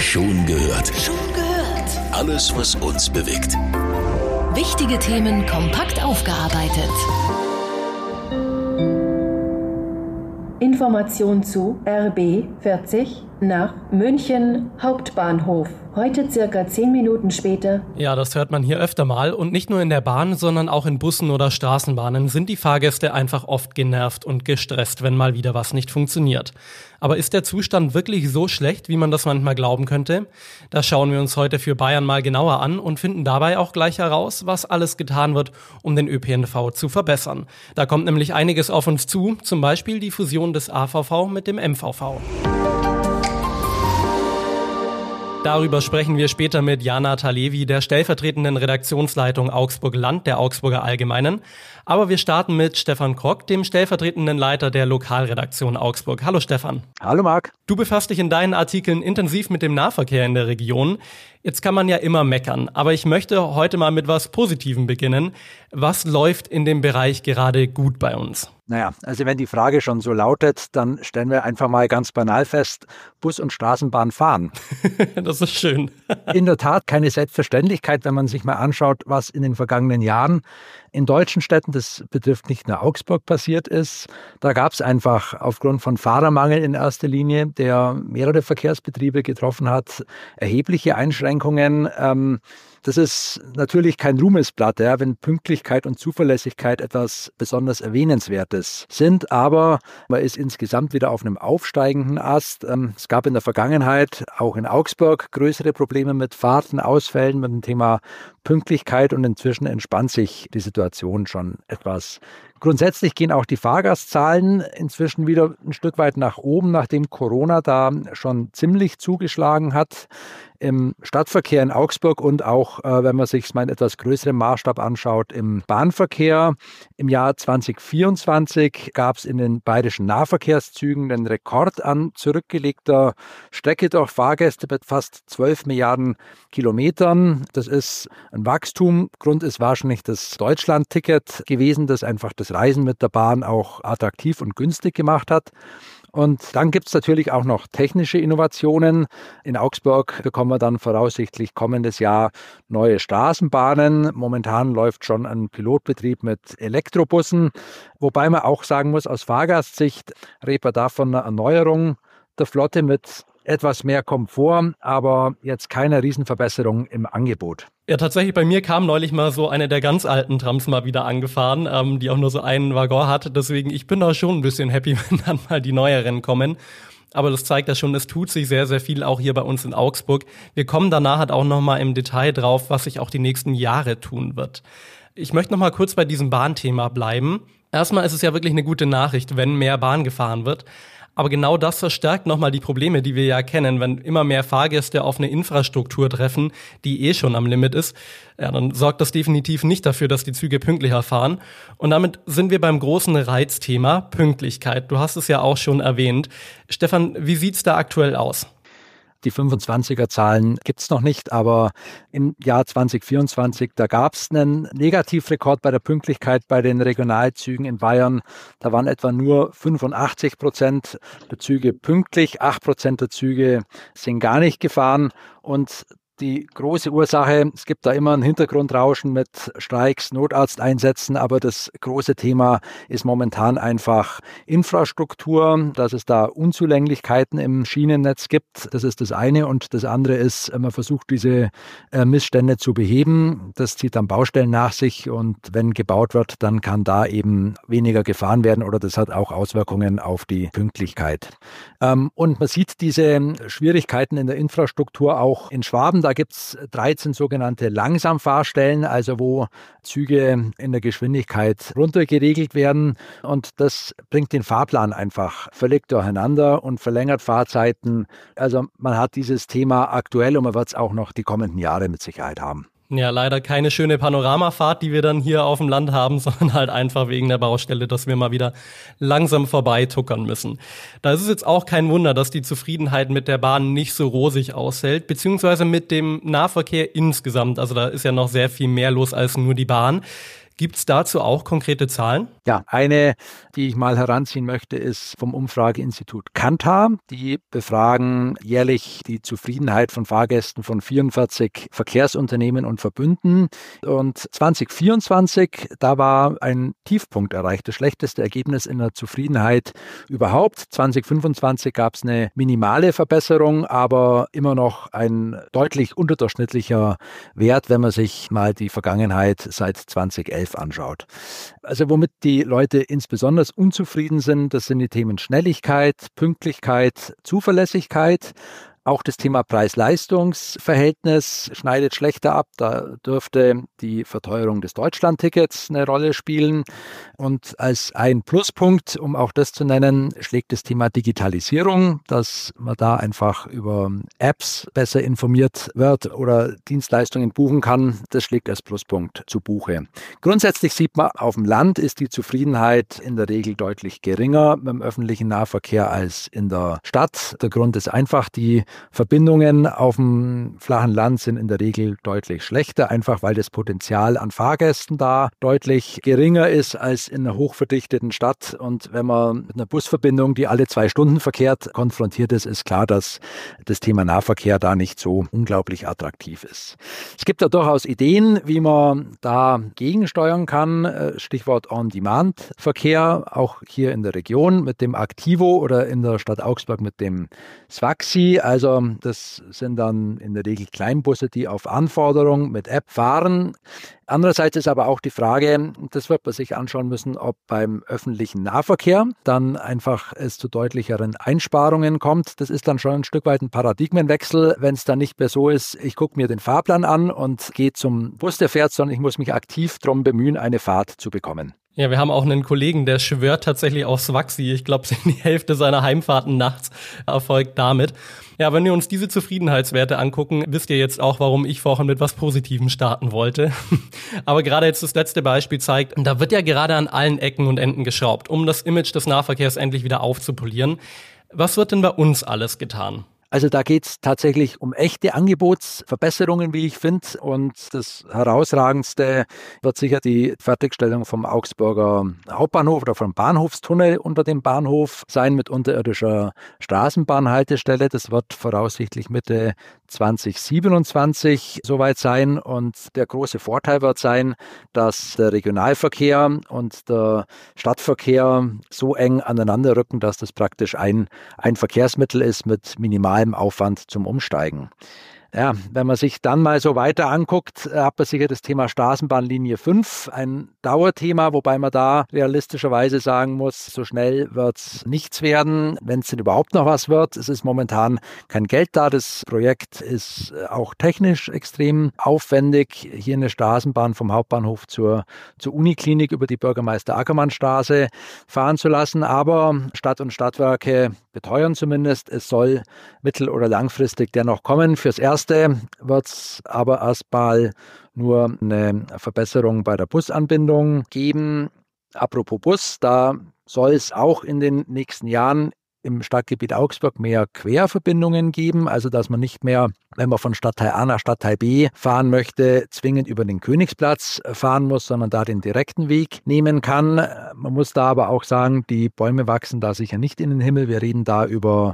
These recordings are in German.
Schon gehört. Schon gehört. Alles, was uns bewegt. Wichtige Themen kompakt aufgearbeitet. Information zu RB 40 nach München Hauptbahnhof. Heute circa 10 Minuten später. Ja, das hört man hier öfter mal. Und nicht nur in der Bahn, sondern auch in Bussen oder Straßenbahnen sind die Fahrgäste einfach oft genervt und gestresst, wenn mal wieder was nicht funktioniert. Aber ist der Zustand wirklich so schlecht, wie man das manchmal glauben könnte? Das schauen wir uns heute für Bayern mal genauer an und finden dabei auch gleich heraus, was alles getan wird, um den ÖPNV zu verbessern. Da kommt nämlich einiges auf uns zu, zum Beispiel die Fusion des AVV mit dem MVV. Darüber sprechen wir später mit Jana Talevi, der stellvertretenden Redaktionsleitung Augsburg-Land der Augsburger Allgemeinen. Aber wir starten mit Stefan Krock, dem stellvertretenden Leiter der Lokalredaktion Augsburg. Hallo Stefan. Hallo Marc. Du befasst dich in deinen Artikeln intensiv mit dem Nahverkehr in der Region. Jetzt kann man ja immer meckern, aber ich möchte heute mal mit was Positivem beginnen. Was läuft in dem Bereich gerade gut bei uns? Naja, also wenn die Frage schon so lautet, dann stellen wir einfach mal ganz banal fest, Bus und Straßenbahn fahren. Das ist schön. In der Tat keine Selbstverständlichkeit, wenn man sich mal anschaut, was in den vergangenen Jahren in deutschen Städten, das betrifft nicht nur Augsburg, passiert ist. Da gab es einfach aufgrund von Fahrermangel in erster Linie, der mehrere Verkehrsbetriebe getroffen hat, erhebliche Einschränkungen. Das ist natürlich kein Ruhmesblatt, ja, wenn Pünktlichkeit und Zuverlässigkeit etwas besonders Erwähnenswertes sind, aber man ist insgesamt wieder auf einem aufsteigenden Ast. Es gab in der Vergangenheit auch in Augsburg größere Probleme mit Fahrten, Ausfällen, mit dem Thema Pünktlichkeit und inzwischen entspannt sich die Situation schon etwas. Grundsätzlich gehen auch die Fahrgastzahlen inzwischen wieder ein Stück weit nach oben, nachdem Corona da schon ziemlich zugeschlagen hat. Im Stadtverkehr in Augsburg und auch, wenn man sich es mal in etwas größerem Maßstab anschaut, im Bahnverkehr. Im Jahr 2024 gab es in den bayerischen Nahverkehrszügen den Rekord an zurückgelegter Strecke durch Fahrgäste mit fast 12 Milliarden Kilometern. Das ist ein Wachstum. Grund ist wahrscheinlich das Deutschland-Ticket gewesen, das einfach das Reisen mit der Bahn auch attraktiv und günstig gemacht hat. Und dann gibt es natürlich auch noch technische Innovationen. In Augsburg bekommen wir dann voraussichtlich kommendes Jahr neue Straßenbahnen. Momentan läuft schon ein Pilotbetrieb mit Elektrobussen, wobei man auch sagen muss, aus Fahrgastsicht redet man da von einer Erneuerung der Flotte mit etwas mehr Komfort, aber jetzt keine Riesenverbesserung im Angebot. Ja, tatsächlich, bei mir kam neulich mal so eine der ganz alten Trams mal wieder angefahren, die auch nur so einen Waggon hat. Deswegen, ich bin da schon ein bisschen happy, wenn dann mal die neueren kommen. Aber das zeigt ja schon, es tut sich sehr, sehr viel auch hier bei uns in Augsburg. Wir kommen danach halt auch nochmal im Detail drauf, was sich auch die nächsten Jahre tun wird. Ich möchte nochmal kurz bei diesem Bahnthema bleiben. Erstmal ist es ja wirklich eine gute Nachricht, wenn mehr Bahn gefahren wird. Aber genau das verstärkt nochmal die Probleme, die wir ja kennen. Wenn immer mehr Fahrgäste auf eine Infrastruktur treffen, die schon am Limit ist, ja, dann sorgt das definitiv nicht dafür, dass die Züge pünktlicher fahren. Und damit sind wir beim großen Reizthema Pünktlichkeit. Du hast es ja auch schon erwähnt. Stefan, wie sieht's da aktuell aus? Die 25er-Zahlen gibt es noch nicht, aber im Jahr 2024, da gab es einen Negativrekord bei der Pünktlichkeit bei den Regionalzügen in Bayern. Da waren etwa nur 85% der Züge pünktlich, 8% der Züge sind gar nicht gefahren. Und die große Ursache, es gibt da immer ein Hintergrundrauschen mit Streiks, Notarzteinsätzen, aber das große Thema ist momentan einfach Infrastruktur, dass es da Unzulänglichkeiten im Schienennetz gibt. Das ist das eine. Und das andere ist, man versucht diese Missstände zu beheben. Das zieht dann Baustellen nach sich und wenn gebaut wird, dann kann da eben weniger gefahren werden oder das hat auch Auswirkungen auf die Pünktlichkeit. Und man sieht diese Schwierigkeiten in der Infrastruktur auch in Schwaben. Da gibt es 13 sogenannte Langsamfahrstellen, also wo Züge in der Geschwindigkeit runtergeregelt werden. Und das bringt den Fahrplan einfach völlig durcheinander und verlängert Fahrzeiten. Also man hat dieses Thema aktuell und man wird es auch noch die kommenden Jahre mit Sicherheit haben. Ja, leider keine schöne Panoramafahrt, die wir dann hier auf dem Land haben, sondern halt einfach wegen der Baustelle, dass wir mal wieder langsam vorbeituckern müssen. Da ist es jetzt auch kein Wunder, dass die Zufriedenheit mit der Bahn nicht so rosig ausfällt, beziehungsweise mit dem Nahverkehr insgesamt. Also da ist ja noch sehr viel mehr los als nur die Bahn. Gibt es dazu auch konkrete Zahlen? Ja, eine, die ich mal heranziehen möchte, ist vom Umfrageinstitut Kantar. Die befragen jährlich die Zufriedenheit von Fahrgästen von 44 Verkehrsunternehmen und Verbünden. Und 2024, da war ein Tiefpunkt erreicht, das schlechteste Ergebnis in der Zufriedenheit überhaupt. 2025 gab es eine minimale Verbesserung, aber immer noch ein deutlich unterdurchschnittlicher Wert, wenn man sich mal die Vergangenheit seit 2011 anschaut. Also womit die Leute insbesondere unzufrieden sind, das sind die Themen Schnelligkeit, Pünktlichkeit, Zuverlässigkeit. Auch das Thema Preis-Leistungs-Verhältnis schneidet schlechter ab. Da dürfte die Verteuerung des Deutschland-Tickets eine Rolle spielen. Und als ein Pluspunkt, um auch das zu nennen, schlägt das Thema Digitalisierung, dass man da einfach über Apps besser informiert wird oder Dienstleistungen buchen kann. Das schlägt als Pluspunkt zu Buche. Grundsätzlich sieht man, auf dem Land ist die Zufriedenheit in der Regel deutlich geringer mit dem öffentlichen Nahverkehr als in der Stadt. Der Grund ist einfach, die Verbindungen auf dem flachen Land sind in der Regel deutlich schlechter, einfach weil das Potenzial an Fahrgästen da deutlich geringer ist als in einer hochverdichteten Stadt. Und wenn man mit einer Busverbindung, die alle 2 Stunden verkehrt, konfrontiert ist, ist klar, dass das Thema Nahverkehr da nicht so unglaublich attraktiv ist. Es gibt da durchaus Ideen, wie man da gegensteuern kann. Stichwort On-Demand-Verkehr, auch hier in der Region mit dem Activo oder in der Stadt Augsburg mit dem Swaxi. Also das sind dann in der Regel Kleinbusse, die auf Anforderung mit App fahren. Andererseits ist aber auch die Frage, das wird man sich anschauen müssen, ob beim öffentlichen Nahverkehr dann einfach es zu deutlicheren Einsparungen kommt. Das ist dann schon ein Stück weit ein Paradigmenwechsel, wenn es dann nicht mehr so ist, ich gucke mir den Fahrplan an und gehe zum Bus, der fährt, sondern ich muss mich aktiv darum bemühen, eine Fahrt zu bekommen. Ja, wir haben auch einen Kollegen, der schwört tatsächlich auf Swaxi. Ich glaube, die Hälfte seiner Heimfahrten nachts erfolgt damit. Ja, wenn wir uns diese Zufriedenheitswerte angucken, wisst ihr jetzt auch, warum ich vorhin mit was Positivem starten wollte. Aber gerade jetzt das letzte Beispiel zeigt, da wird ja gerade an allen Ecken und Enden geschraubt, um das Image des Nahverkehrs endlich wieder aufzupolieren. Was wird denn bei uns alles getan? Also da geht es tatsächlich um echte Angebotsverbesserungen, wie ich finde. Und das Herausragendste wird sicher die Fertigstellung vom Augsburger Hauptbahnhof oder vom Bahnhofstunnel unter dem Bahnhof sein mit unterirdischer Straßenbahnhaltestelle. Das wird voraussichtlich Mitte 2027 soweit sein. Und der große Vorteil wird sein, dass der Regionalverkehr und der Stadtverkehr so eng aneinander rücken, dass das praktisch ein Verkehrsmittel ist mit minimalem Aufwand zum Umsteigen. Ja, wenn man sich dann mal so weiter anguckt, hat man sicher das Thema Straßenbahnlinie 5, ein Dauerthema, wobei man da realistischerweise sagen muss, so schnell wird es nichts werden, wenn es denn überhaupt noch was wird. Es ist momentan kein Geld da. Das Projekt ist auch technisch extrem aufwendig. Hier eine Straßenbahn vom Hauptbahnhof zur Uniklinik über die Bürgermeister-Ackermann-Straße fahren zu lassen. Aber Stadt und Stadtwerke beteuern zumindest, es soll mittel- oder langfristig dennoch kommen. Fürs Erste wird es aber erstmal nur eine Verbesserung bei der Busanbindung geben. Apropos Bus, da soll es auch in den nächsten Jahren im Stadtgebiet Augsburg mehr Querverbindungen geben, also dass man nicht mehr, wenn man von Stadtteil A nach Stadtteil B fahren möchte, zwingend über den Königsplatz fahren muss, sondern da den direkten Weg nehmen kann. Man muss da aber auch sagen, die Bäume wachsen da sicher nicht in den Himmel. Wir reden da über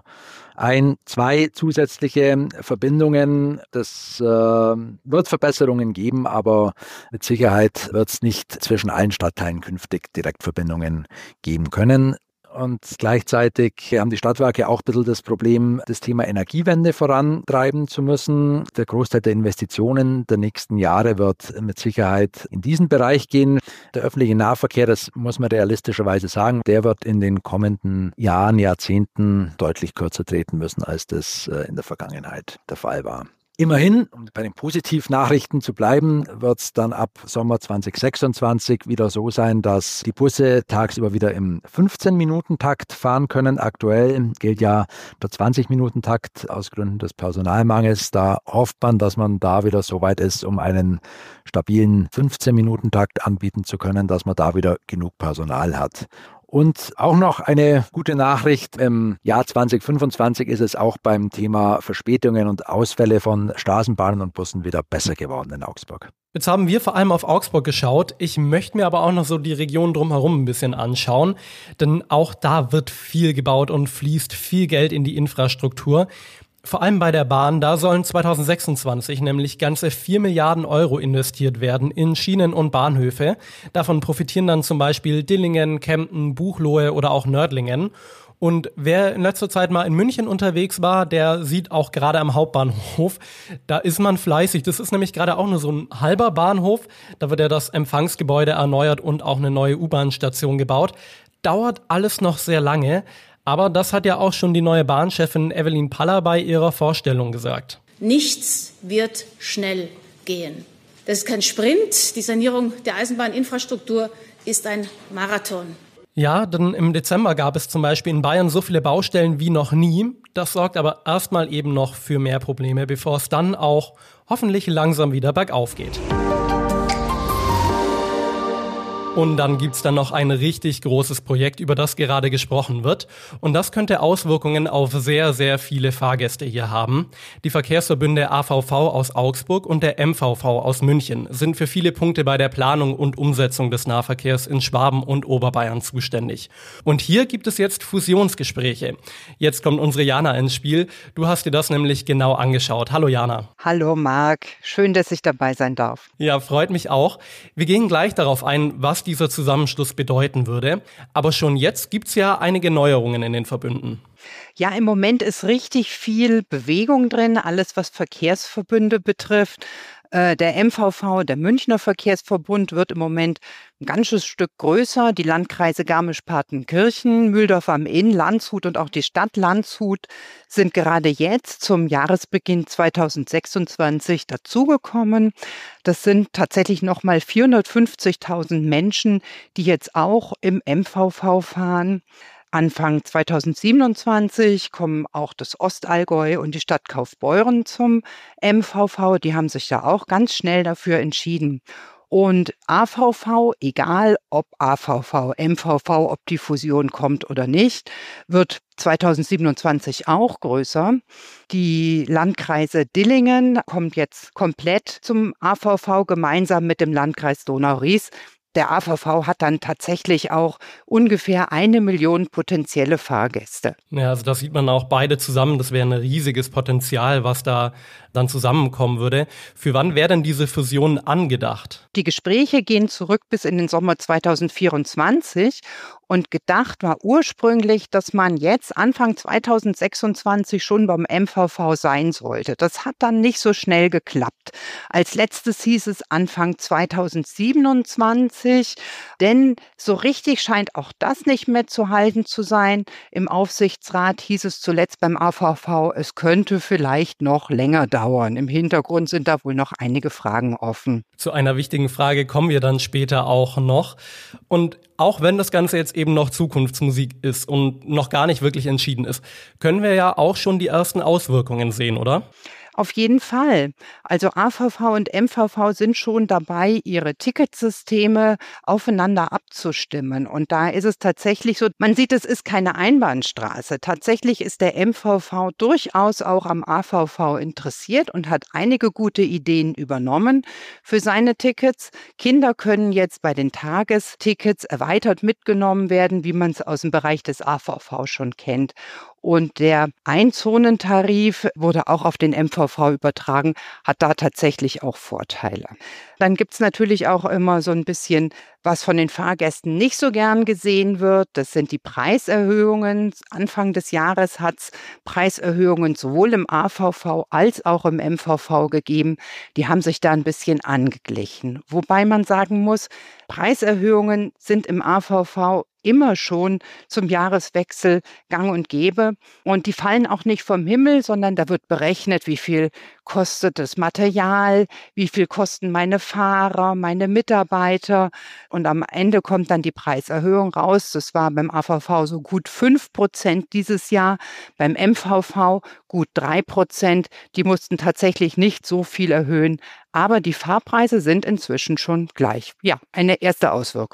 1, 2 zusätzliche Verbindungen. Das wird Verbesserungen geben, aber mit Sicherheit wird es nicht zwischen allen Stadtteilen künftig Direktverbindungen geben können. Und gleichzeitig haben die Stadtwerke auch ein bisschen das Problem, das Thema Energiewende vorantreiben zu müssen. Der Großteil der Investitionen der nächsten Jahre wird mit Sicherheit in diesen Bereich gehen. Der öffentliche Nahverkehr, das muss man realistischerweise sagen, der wird in den kommenden Jahren, Jahrzehnten deutlich kürzer treten müssen, als das in der Vergangenheit der Fall war. Immerhin, um bei den Positivnachrichten zu bleiben, wird es dann ab Sommer 2026 wieder so sein, dass die Busse tagsüber wieder im 15-Minuten-Takt fahren können. Aktuell gilt ja der 20-Minuten-Takt aus Gründen des Personalmangels. Da hofft man, dass man da wieder so weit ist, um einen stabilen 15-Minuten-Takt anbieten zu können, dass man da wieder genug Personal hat. Und auch noch eine gute Nachricht, im Jahr 2025 ist es auch beim Thema Verspätungen und Ausfälle von Straßenbahnen und Bussen wieder besser geworden in Augsburg. Jetzt haben wir vor allem auf Augsburg geschaut. Ich möchte mir aber auch noch so die Region drumherum ein bisschen anschauen, denn auch da wird viel gebaut und fließt viel Geld in die Infrastruktur. Vor allem bei der Bahn, da sollen 2026 nämlich ganze 4 Milliarden Euro investiert werden in Schienen und Bahnhöfe. Davon profitieren dann zum Beispiel Dillingen, Kempten, Buchloe oder auch Nördlingen. Und wer in letzter Zeit mal in München unterwegs war, der sieht auch gerade am Hauptbahnhof, da ist man fleißig. Das ist nämlich gerade auch nur so ein halber Bahnhof. Da wird ja das Empfangsgebäude erneuert und auch eine neue U-Bahn-Station gebaut. Dauert alles noch sehr lange. Aber das hat ja auch schon die neue Bahnchefin Evelyn Paller bei ihrer Vorstellung gesagt. Nichts wird schnell gehen. Das ist kein Sprint. Die Sanierung der Eisenbahninfrastruktur ist ein Marathon. Ja, denn im Dezember gab es zum Beispiel in Bayern so viele Baustellen wie noch nie. Das sorgt aber erstmal eben noch für mehr Probleme, bevor es dann auch hoffentlich langsam wieder bergauf geht. Und dann gibt's dann noch ein richtig großes Projekt, über das gerade gesprochen wird. Und das könnte Auswirkungen auf sehr, sehr viele Fahrgäste hier haben. Die Verkehrsverbünde AVV aus Augsburg und der MVV aus München sind für viele Punkte bei der Planung und Umsetzung des Nahverkehrs in Schwaben und Oberbayern zuständig. Und hier gibt es jetzt Fusionsgespräche. Jetzt kommt unsere Jana ins Spiel. Du hast dir das nämlich genau angeschaut. Hallo Jana. Hallo Marc, schön, dass ich dabei sein darf. Ja, freut mich auch. Wir gehen gleich darauf ein, was dieser Zusammenschluss bedeuten würde. Aber schon jetzt gibt's ja einige Neuerungen in den Verbünden. Ja, im Moment ist richtig viel Bewegung drin, alles was Verkehrsverbünde betrifft. Der MVV, der Münchner Verkehrsverbund, wird im Moment ein ganzes Stück größer. Die Landkreise Garmisch-Partenkirchen, Mühldorf am Inn, Landshut und auch die Stadt Landshut sind gerade jetzt zum Jahresbeginn 2026 dazugekommen. Das sind tatsächlich nochmal 450.000 Menschen, die jetzt auch im MVV fahren. Anfang 2027 kommen auch das Ostallgäu und die Stadt Kaufbeuren zum MVV. Die haben sich da auch ganz schnell dafür entschieden. Und AVV, egal ob AVV, MVV, ob die Fusion kommt oder nicht, wird 2027 auch größer. Die Landkreise Dillingen kommt jetzt komplett zum AVV gemeinsam mit dem Landkreis Donau-Ries. Der AVV hat dann tatsächlich auch ungefähr 1 Million potenzielle Fahrgäste. Ja, also das sieht man auch beide zusammen. Das wäre ein riesiges Potenzial, was da dann zusammenkommen würde. Für wann wäre denn diese Fusion angedacht? Die Gespräche gehen zurück bis in den Sommer 2024 und gedacht war ursprünglich, dass man jetzt Anfang 2026 schon beim MVV sein sollte. Das hat dann nicht so schnell geklappt. Als letztes hieß es Anfang 2027, denn so richtig scheint auch das nicht mehr zu halten zu sein. Im Aufsichtsrat hieß es zuletzt beim AVV, es könnte vielleicht noch länger dauern. Im Hintergrund sind da wohl noch einige Fragen offen. Zu einer wichtigen Frage kommen wir dann später auch noch. Und auch wenn das Ganze jetzt eben noch Zukunftsmusik ist und noch gar nicht wirklich entschieden ist, können wir ja auch schon die ersten Auswirkungen sehen, oder? Auf jeden Fall. Also AVV und MVV sind schon dabei, ihre Ticketsysteme aufeinander abzustimmen. Und da ist es tatsächlich so, man sieht, es ist keine Einbahnstraße. Tatsächlich ist der MVV durchaus auch am AVV interessiert und hat einige gute Ideen übernommen für seine Tickets. Kinder können jetzt bei den Tagestickets erweitert mitgenommen werden, wie man es aus dem Bereich des AVV schon kennt. Und der Einzonentarif wurde auch auf den MVV übertragen, hat da tatsächlich auch Vorteile. Dann gibt es natürlich auch immer so ein bisschen, was von den Fahrgästen nicht so gern gesehen wird. Das sind die Preiserhöhungen. Anfang des Jahres hat es Preiserhöhungen sowohl im AVV als auch im MVV gegeben. Die haben sich da ein bisschen angeglichen. Wobei man sagen muss, Preiserhöhungen sind im AVV immer schon zum Jahreswechsel gang und gäbe. Und die fallen auch nicht vom Himmel, sondern da wird berechnet, wie viel kostet das Material, wie viel kosten meine Fahrer, meine Mitarbeiter. Und am Ende kommt dann die Preiserhöhung raus. Das war beim AVV so gut 5% dieses Jahr, beim MVV gut 3%. Die mussten tatsächlich nicht so viel erhöhen, aber die Fahrpreise sind inzwischen schon gleich. Ja, eine erste Auswirkung.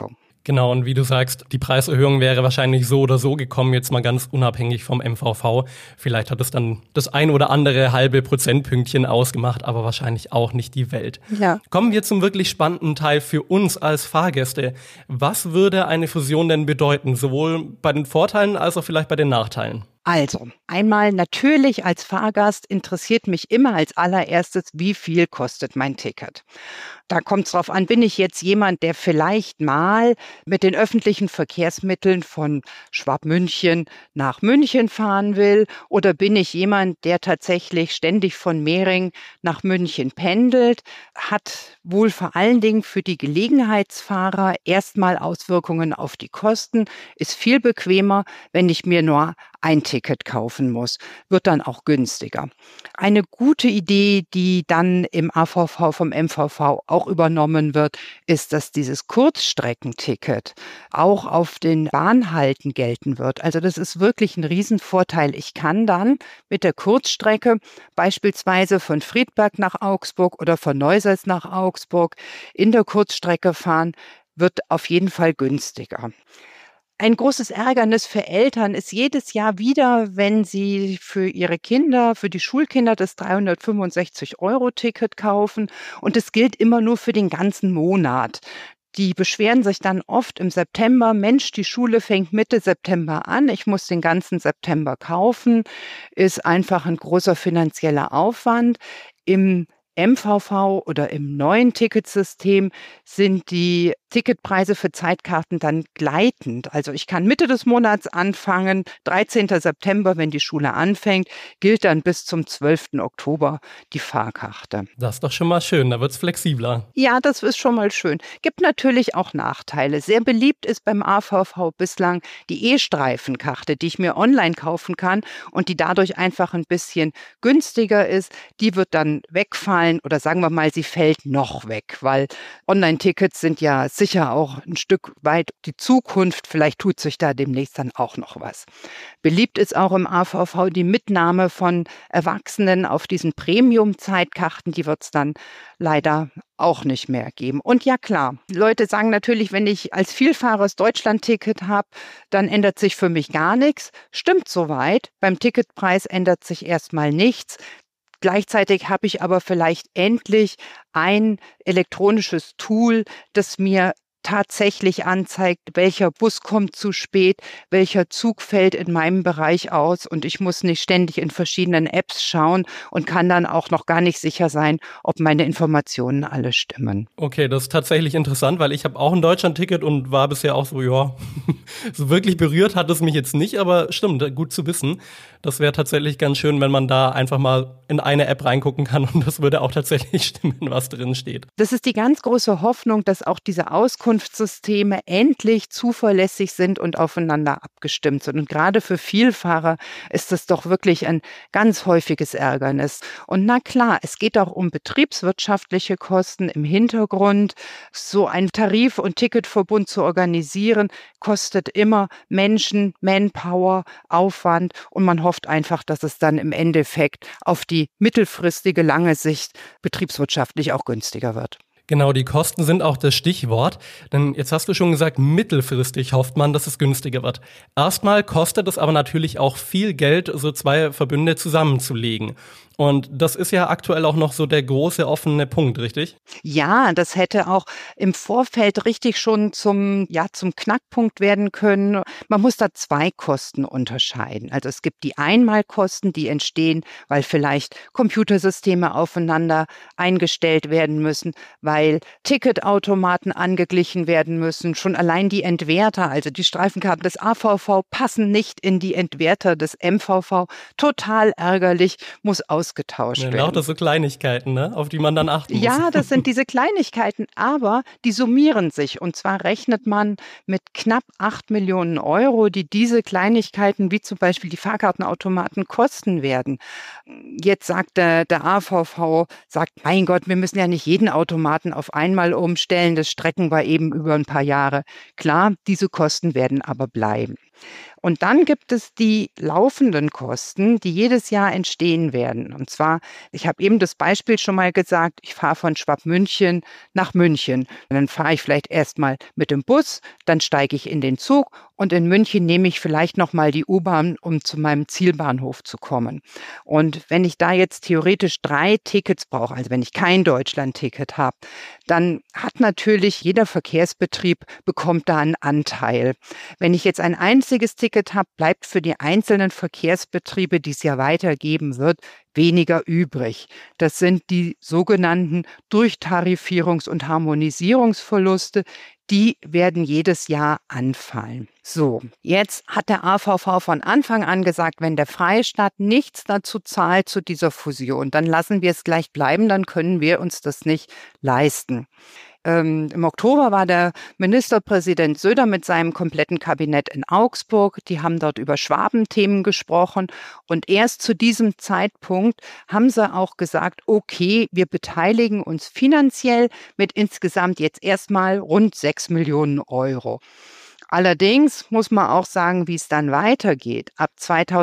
Genau, und wie du sagst, die Preiserhöhung wäre wahrscheinlich so oder so gekommen, jetzt mal ganz unabhängig vom MVV. Vielleicht hat es dann das ein oder andere halbe Prozentpünktchen ausgemacht, aber wahrscheinlich auch nicht die Welt. Ja. Kommen wir zum wirklich spannenden Teil für uns als Fahrgäste. Was würde eine Fusion denn bedeuten, sowohl bei den Vorteilen als auch vielleicht bei den Nachteilen? Also, einmal natürlich als Fahrgast interessiert mich immer als allererstes, wie viel kostet mein Ticket. Da kommt es drauf an, bin ich jetzt jemand, der vielleicht mal mit den öffentlichen Verkehrsmitteln von Schwabmünchen nach München fahren will, oder bin ich jemand, der tatsächlich ständig von Mehring nach München pendelt, hat wohl vor allen Dingen für die Gelegenheitsfahrer erstmal Auswirkungen auf die Kosten, ist viel bequemer, wenn ich mir nur ein Ticket kaufen muss, wird dann auch günstiger. Eine gute Idee, die dann im AVV vom MVV auch übernommen wird, ist, dass dieses Kurzstreckenticket auch auf den Bahnhalten gelten wird. Also das ist wirklich ein Riesenvorteil. Ich kann dann mit der Kurzstrecke beispielsweise von Friedberg nach Augsburg oder von Neusäß nach Augsburg in der Kurzstrecke fahren, wird auf jeden Fall günstiger. Ein großes Ärgernis für Eltern ist jedes Jahr wieder, wenn sie für ihre Kinder, für die Schulkinder das 365-Euro-Ticket kaufen, und es gilt immer nur für den ganzen Monat. Die beschweren sich dann oft im September: Mensch, die Schule fängt Mitte September an, ich muss den ganzen September kaufen, ist einfach ein großer finanzieller Aufwand. Im MVV oder im neuen Ticketsystem sind die Ticketpreise für Zeitkarten dann gleitend. Also ich kann Mitte des Monats anfangen, 13. September, wenn die Schule anfängt, gilt dann bis zum 12. Oktober die Fahrkarte. Das ist doch schon mal schön, da wird's flexibler. Ja, das ist schon mal schön. Gibt natürlich auch Nachteile. Sehr beliebt ist beim AVV bislang die E-Streifenkarte, die ich mir online kaufen kann und die dadurch einfach ein bisschen günstiger ist. Die wird dann wegfallen, oder sagen wir mal, sie fällt noch weg, weil Online-Tickets sind ja sicher auch ein Stück weit die Zukunft. Vielleicht tut sich da demnächst dann auch noch was. Beliebt ist auch im AVV die Mitnahme von Erwachsenen auf diesen Premium-Zeitkarten. Die wird es dann leider auch nicht mehr geben. Und ja klar, Leute sagen natürlich, wenn ich als Vielfahrer das Deutschland-Ticket habe, dann ändert sich für mich gar nichts. Stimmt soweit. Beim Ticketpreis ändert sich erstmal nichts. Gleichzeitig habe ich aber vielleicht endlich ein elektronisches Tool, das mir tatsächlich anzeigt, welcher Bus kommt zu spät, welcher Zug fällt in meinem Bereich aus, und ich muss nicht ständig in verschiedenen Apps schauen und kann dann auch noch gar nicht sicher sein, ob meine Informationen alle stimmen. Okay, das ist tatsächlich interessant, weil ich habe auch ein Deutschland-Ticket und war bisher auch so, ja, so wirklich berührt hat es mich jetzt nicht, aber stimmt, gut zu wissen. Das wäre tatsächlich ganz schön, wenn man da einfach mal in eine App reingucken kann, und das würde auch tatsächlich stimmen, was drin steht. Das ist die ganz große Hoffnung, dass auch diese Auskunftssysteme endlich zuverlässig sind und aufeinander abgestimmt sind. Und gerade für Vielfahrer ist das doch wirklich ein ganz häufiges Ärgernis. Und na klar, es geht auch um betriebswirtschaftliche Kosten im Hintergrund. So ein Tarif- und Ticketverbund zu organisieren, kostet immer Menschen, Manpower, Aufwand, und man hofft einfach, dass es dann im Endeffekt auf die mittelfristige, lange Sicht betriebswirtschaftlich auch günstiger wird. Genau, die Kosten sind auch das Stichwort, denn jetzt hast du schon gesagt, mittelfristig hofft man, dass es günstiger wird. Erstmal kostet es aber natürlich auch viel Geld, so zwei Verbünde zusammenzulegen. Und das ist ja aktuell auch noch so der große offene Punkt, richtig? Ja, das hätte auch im Vorfeld richtig schon zum Knackpunkt werden können. Man muss da zwei Kosten unterscheiden. Also es gibt die Einmalkosten, die entstehen, weil vielleicht Computersysteme aufeinander eingestellt werden müssen, weil Ticketautomaten angeglichen werden müssen. Schon allein die Entwerter, also die Streifenkarten des AVV, passen nicht in die Entwerter des MVV. Total ärgerlich, muss ausgetauscht werden. Lauter so Kleinigkeiten, ne? Auf die man dann achten muss. Ja, das sind diese Kleinigkeiten, aber die summieren sich. Und zwar rechnet man mit knapp 8 Millionen Euro, die diese Kleinigkeiten, wie zum Beispiel die Fahrkartenautomaten, kosten werden. Jetzt sagt der AVV, mein Gott, wir müssen ja nicht jeden Automaten auf einmal umstellen, das strecken wir eben über ein paar Jahre. Klar, diese Kosten werden aber bleiben. Und dann gibt es die laufenden Kosten, die jedes Jahr entstehen werden. Und zwar, ich habe eben das Beispiel schon mal gesagt, ich fahre von Schwabmünchen nach München. Und dann fahre ich vielleicht erstmal mit dem Bus, dann steige ich in den Zug und in München nehme ich vielleicht nochmal die U-Bahn, um zu meinem Zielbahnhof zu kommen. Und wenn ich da jetzt theoretisch 3 Tickets brauche, also wenn ich kein Deutschland-Ticket habe, dann hat natürlich jeder Verkehrsbetrieb bekommt da einen Anteil. Wenn ich jetzt ein einziges Ticket habe, bleibt für die einzelnen Verkehrsbetriebe, die es ja weitergeben wird, weniger übrig. Das sind die sogenannten Durchtarifierungs- und Harmonisierungsverluste. Die werden jedes Jahr anfallen. So, jetzt hat der AVV von Anfang an gesagt, wenn der Freistaat nichts dazu zahlt zu dieser Fusion, dann lassen wir es gleich bleiben, dann können wir uns das nicht leisten. Im Oktober war der Ministerpräsident Söder mit seinem kompletten Kabinett in Augsburg. Die haben dort über Schwabenthemen gesprochen. Und erst zu diesem Zeitpunkt haben sie auch gesagt, okay, wir beteiligen uns finanziell mit insgesamt jetzt erstmal rund 6 Millionen Euro. Allerdings muss man auch sagen, wie es dann weitergeht. Ab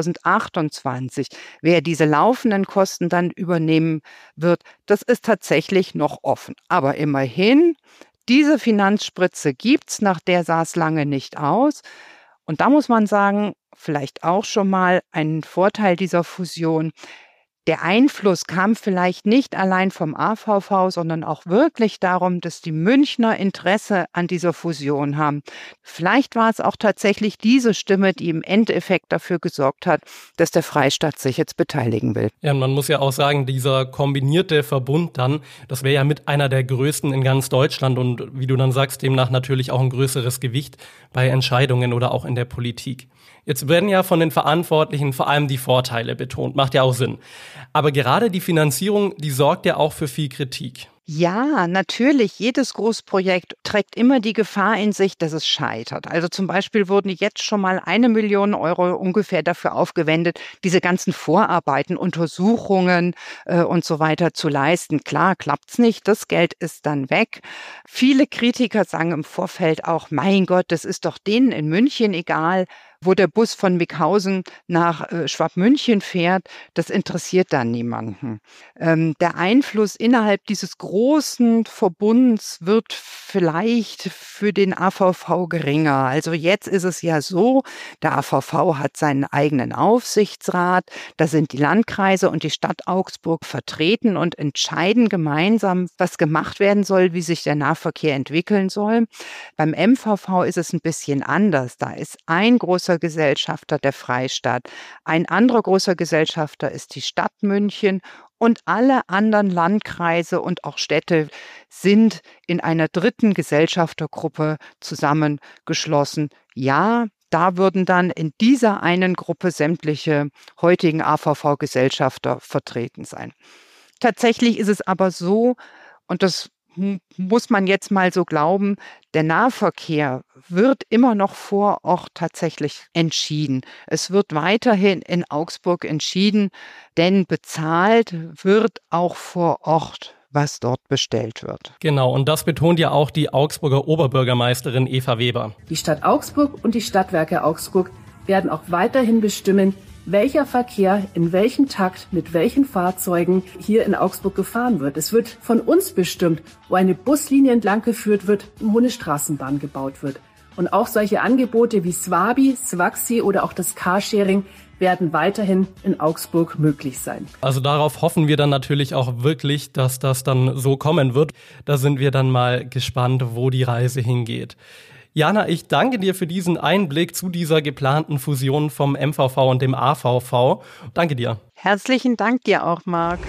2028, wer diese laufenden Kosten dann übernehmen wird, das ist tatsächlich noch offen. Aber immerhin, diese Finanzspritze gibt's, nach der sah es lange nicht aus. Und da muss man sagen, vielleicht auch schon mal ein Vorteil dieser Fusion. Der Einfluss kam vielleicht nicht allein vom AVV, sondern auch wirklich darum, dass die Münchner Interesse an dieser Fusion haben. Vielleicht war es auch tatsächlich diese Stimme, die im Endeffekt dafür gesorgt hat, dass der Freistaat sich jetzt beteiligen will. Ja, und man muss ja auch sagen, dieser kombinierte Verbund dann, das wäre ja mit einer der größten in ganz Deutschland und wie du dann sagst, demnach natürlich auch ein größeres Gewicht bei Entscheidungen oder auch in der Politik. Jetzt werden ja von den Verantwortlichen vor allem die Vorteile betont, macht ja auch Sinn. Aber gerade die Finanzierung, die sorgt ja auch für viel Kritik. Ja, natürlich. Jedes Großprojekt trägt immer die Gefahr in sich, dass es scheitert. Also zum Beispiel wurden jetzt schon mal 1 Million Euro ungefähr dafür aufgewendet, diese ganzen Vorarbeiten, Untersuchungen und so weiter zu leisten. Klar, klappt's nicht, das Geld ist dann weg. Viele Kritiker sagen im Vorfeld auch, mein Gott, das ist doch denen in München egal, wo der Bus von Mickhausen nach Schwabmünchen fährt, das interessiert dann niemanden. Der Einfluss innerhalb dieses großen Verbunds wird vielleicht für den AVV geringer. Also jetzt ist es ja so, der AVV hat seinen eigenen Aufsichtsrat, da sind die Landkreise und die Stadt Augsburg vertreten und entscheiden gemeinsam, was gemacht werden soll, wie sich der Nahverkehr entwickeln soll. Beim MVV ist es ein bisschen anders. Da ist ein großer Gesellschafter der Freistaat. Ein anderer großer Gesellschafter ist die Stadt München und alle anderen Landkreise und auch Städte sind in einer dritten Gesellschaftergruppe zusammengeschlossen. Ja, da würden dann in dieser einen Gruppe sämtliche heutigen AVV-Gesellschafter vertreten sein. Tatsächlich ist es aber so, und das muss man jetzt mal so glauben, der Nahverkehr wird immer noch vor Ort tatsächlich entschieden. Es wird weiterhin in Augsburg entschieden, denn bezahlt wird auch vor Ort, was dort bestellt wird. Genau, und das betont ja auch die Augsburger Oberbürgermeisterin Eva Weber. Die Stadt Augsburg und die Stadtwerke Augsburg werden auch weiterhin bestimmen, welcher Verkehr in welchem Takt mit welchen Fahrzeugen hier in Augsburg gefahren wird. Es wird von uns bestimmt, wo eine Buslinie entlang geführt wird und wo eine Straßenbahn gebaut wird. Und auch solche Angebote wie Swabi, Swaxi oder auch das Carsharing werden weiterhin in Augsburg möglich sein. Also darauf hoffen wir dann natürlich auch wirklich, dass das dann so kommen wird. Da sind wir dann mal gespannt, wo die Reise hingeht. Jana, ich danke dir für diesen Einblick zu dieser geplanten Fusion vom MVV und dem AVV. Danke dir. Herzlichen Dank dir auch, Marc.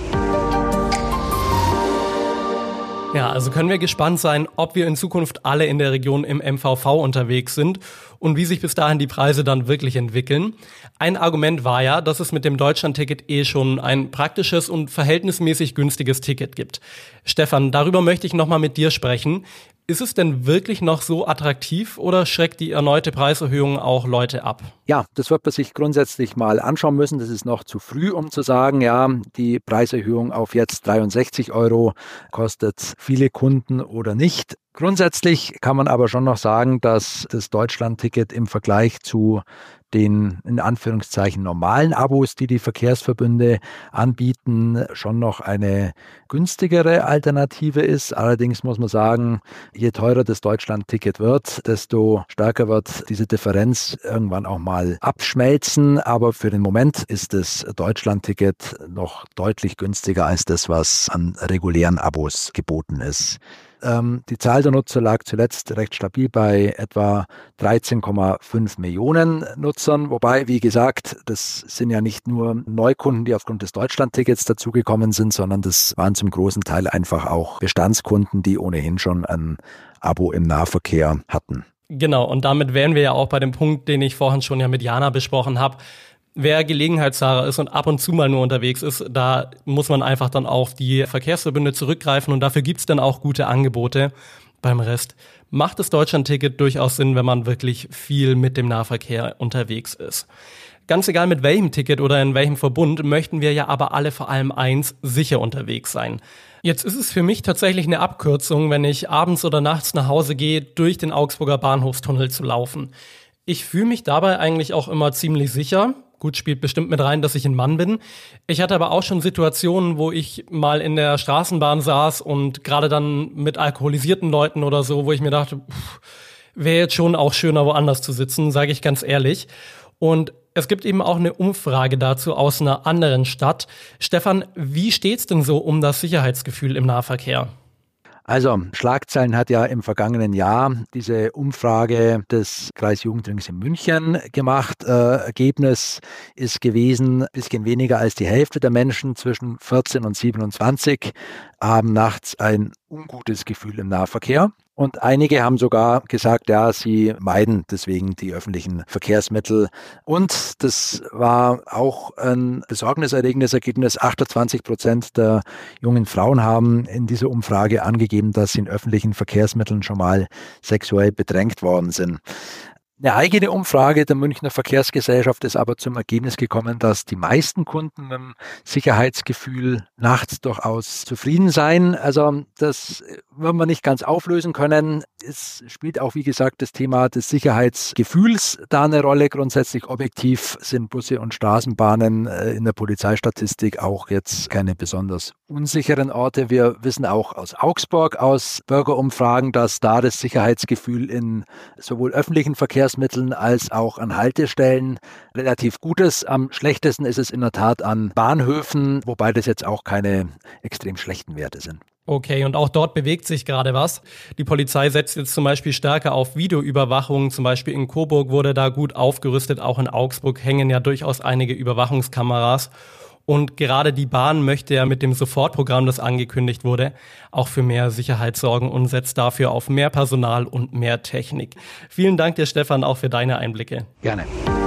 Ja, also können wir gespannt sein, ob wir in Zukunft alle in der Region im MVV unterwegs sind und wie sich bis dahin die Preise dann wirklich entwickeln. Ein Argument war ja, dass es mit dem Deutschlandticket schon ein praktisches und verhältnismäßig günstiges Ticket gibt. Stefan, darüber möchte ich nochmal mit dir sprechen. Ist es denn wirklich noch so attraktiv oder schreckt die erneute Preiserhöhung auch Leute ab? Ja, das wird man sich grundsätzlich mal anschauen müssen. Das ist noch zu früh, um zu sagen, ja, die Preiserhöhung auf jetzt 63 € kostet viele Kunden oder nicht. Grundsätzlich kann man aber schon noch sagen, dass das Deutschland-Ticket im Vergleich zu den in Anführungszeichen normalen Abos, die die Verkehrsverbünde anbieten, schon noch eine günstigere Alternative ist. Allerdings muss man sagen, je teurer das Deutschland-Ticket wird, desto stärker wird diese Differenz irgendwann auch mal abschmelzen. Aber für den Moment ist das Deutschland-Ticket noch deutlich günstiger als das, was an regulären Abos geboten ist. Die Zahl der Nutzer lag zuletzt recht stabil bei etwa 13,5 Millionen Nutzern. Wobei, wie gesagt, das sind ja nicht nur Neukunden, die aufgrund des Deutschland-Tickets dazugekommen sind, sondern das waren zum großen Teil einfach auch Bestandskunden, die ohnehin schon ein Abo im Nahverkehr hatten. Genau, und damit wären wir ja auch bei dem Punkt, den ich vorhin schon ja mit Jana besprochen habe. Wer Gelegenheitsfahrer ist und ab und zu mal nur unterwegs ist, da muss man einfach dann auf die Verkehrsverbünde zurückgreifen und dafür gibt's dann auch gute Angebote. Beim Rest macht das Deutschland-Ticket durchaus Sinn, wenn man wirklich viel mit dem Nahverkehr unterwegs ist. Ganz egal mit welchem Ticket oder in welchem Verbund, möchten wir ja aber alle vor allem eins, sicher unterwegs sein. Jetzt ist es für mich tatsächlich eine Abkürzung, wenn ich abends oder nachts nach Hause gehe, durch den Augsburger Bahnhofstunnel zu laufen. Ich fühle mich dabei eigentlich auch immer ziemlich sicher. Gut, spielt bestimmt mit rein, dass ich ein Mann bin. Ich hatte aber auch schon Situationen, wo ich mal in der Straßenbahn saß und gerade dann mit alkoholisierten Leuten oder so, wo ich mir dachte, wäre jetzt schon auch schöner, woanders zu sitzen, sage ich ganz ehrlich. Und es gibt eben auch eine Umfrage dazu aus einer anderen Stadt. Stefan, wie steht's denn so um das Sicherheitsgefühl im Nahverkehr? Also, Schlagzeilen hat ja im vergangenen Jahr diese Umfrage des Kreisjugendrings in München gemacht. Ergebnis ist gewesen, ein bisschen weniger als die Hälfte der Menschen zwischen 14 und 27 haben nachts ein ungutes Gefühl im Nahverkehr. Und einige haben sogar gesagt, ja, sie meiden deswegen die öffentlichen Verkehrsmittel. Und das war auch ein besorgniserregendes Ergebnis. 28% der jungen Frauen haben in dieser Umfrage angegeben, dass sie in öffentlichen Verkehrsmitteln schon mal sexuell bedrängt worden sind. Eine eigene Umfrage der Münchner Verkehrsgesellschaft ist aber zum Ergebnis gekommen, dass die meisten Kunden mit dem Sicherheitsgefühl nachts durchaus zufrieden seien. Also das wird man nicht ganz auflösen können. Es spielt auch, wie gesagt, das Thema des Sicherheitsgefühls da eine Rolle. Grundsätzlich objektiv sind Busse und Straßenbahnen in der Polizeistatistik auch jetzt keine besonders unsicheren Orte. Wir wissen auch aus Augsburg, aus Bürgerumfragen, dass da das Sicherheitsgefühl in sowohl öffentlichen Verkehrsmitteln als auch an Haltestellen relativ gut ist. Am schlechtesten ist es in der Tat an Bahnhöfen, wobei das jetzt auch keine extrem schlechten Werte sind. Okay, und auch dort bewegt sich gerade was. Die Polizei setzt jetzt zum Beispiel stärker auf Videoüberwachung. Zum Beispiel in Coburg wurde da gut aufgerüstet. Auch in Augsburg hängen ja durchaus einige Überwachungskameras. Und gerade die Bahn möchte ja mit dem Sofortprogramm, das angekündigt wurde, auch für mehr Sicherheit sorgen und setzt dafür auf mehr Personal und mehr Technik. Vielen Dank dir, Stefan, auch für deine Einblicke. Gerne.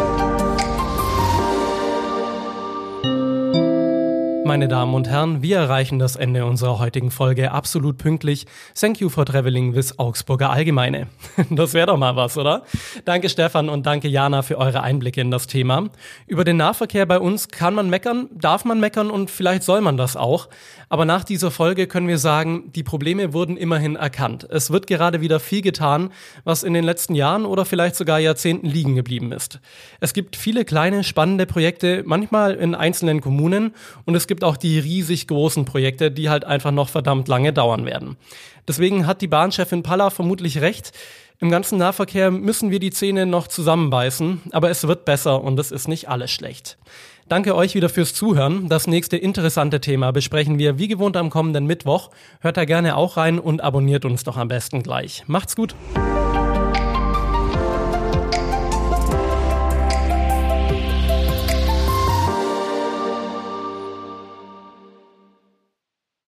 Meine Damen und Herren, wir erreichen das Ende unserer heutigen Folge absolut pünktlich. Thank you for traveling with Augsburger Allgemeine. Das wäre doch mal was, oder? Danke Stefan und danke Jana für eure Einblicke in das Thema. Über den Nahverkehr bei uns kann man meckern, darf man meckern und vielleicht soll man das auch. Aber nach dieser Folge können wir sagen, die Probleme wurden immerhin erkannt. Es wird gerade wieder viel getan, was in den letzten Jahren oder vielleicht sogar Jahrzehnten liegen geblieben ist. Es gibt viele kleine, spannende Projekte, manchmal in einzelnen Kommunen, und es gibt auch die riesig großen Projekte, die halt einfach noch verdammt lange dauern werden. Deswegen hat die Bahnchefin Palla vermutlich recht. Im ganzen Nahverkehr müssen wir die Zähne noch zusammenbeißen, aber es wird besser und es ist nicht alles schlecht. Danke euch wieder fürs Zuhören. Das nächste interessante Thema besprechen wir wie gewohnt am kommenden Mittwoch. Hört da gerne auch rein und abonniert uns doch am besten gleich. Macht's gut!